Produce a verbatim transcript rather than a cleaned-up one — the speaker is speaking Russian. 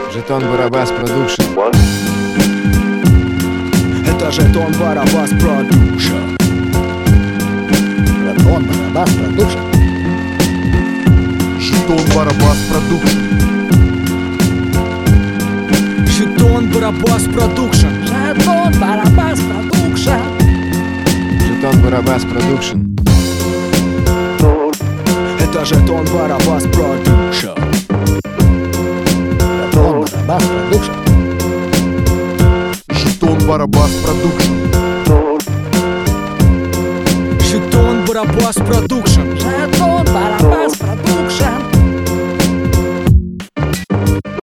Жетон Барабас Продукшн. Это Жетон Барабас Продукшн. Жетон Барабас Продукшн. Жетон Барабас Продукшн. Жетон Барабас Продукшн. Жетон Барабас Продукшн. Жетон Барабас Продукшн. Это Жетон Барабас Продукшн. Жетон Барабас Продукшн. Жетон Барабас Продукшн. Жетон Барабас Продукшн. Жетон Барабас